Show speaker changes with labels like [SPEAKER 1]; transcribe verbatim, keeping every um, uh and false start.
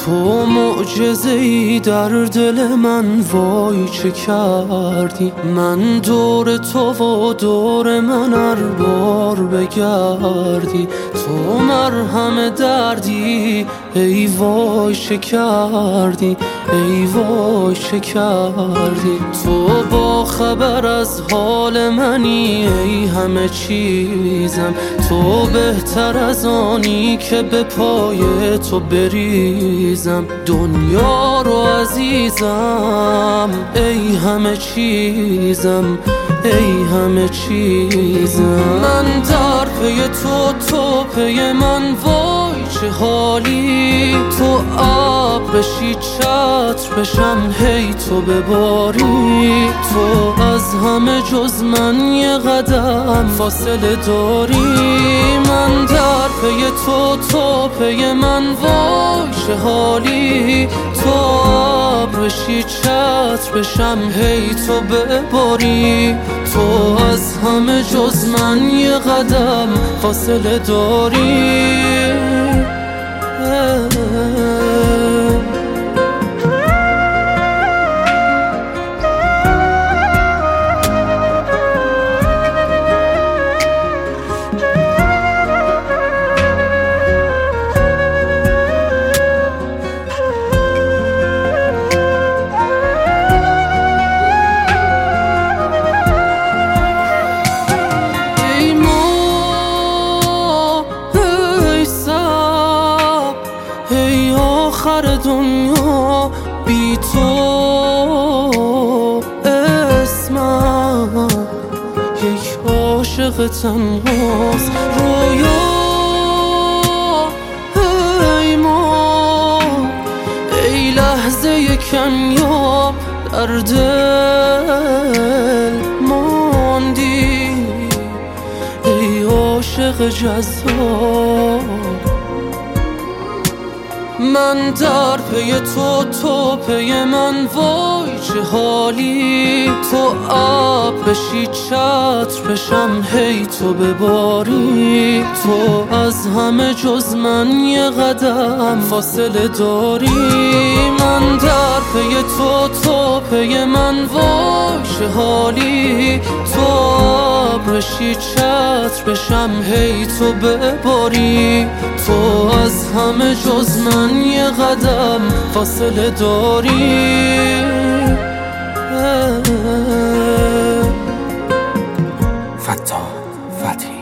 [SPEAKER 1] تو معجزه‌ای در دل من، وای چه کردی. من دور تو و دور من هر بار بگردی. تو مرهم دردی، ای وای چه کردی، ای وای چه کردی. تو با خبر از حال منی، ای همه چیزم. تو بهتر از آنی که به پای تو بریزم. دنیا رو عزیزم، ای همه چیزم، ای همه چیزم. من در پی تو، تو پی من، وای چه حالی. تو آب بشی چتر بشم، هی تو بباری. تو از همه جز من یه قدم فاصله داری. من در پی تو، تو پی من، وای چه حالی. تو آب بشی چتر بشم، هی تو بباری. تو از همه جز من یه قدم فاصله داری. آخر دنیا بی تو اسمم یک عاشق تنهاست. رویا ای ما، ای لحظه کمیاب در دل ماندی. ای عاشق جذاب، من در پی تو، تو پی من، وای چه حالی. تو آب بشی چتر بشم، هی تو بباری. تو از همه جز من یه قدم فاصله داری. من در پی تو، تو پی من، وای چه حالی. تو آب بشی چتر بشم، هی تو بباری. تو از همه جز من یه قدم فاصله داری.
[SPEAKER 2] فتاح فتحی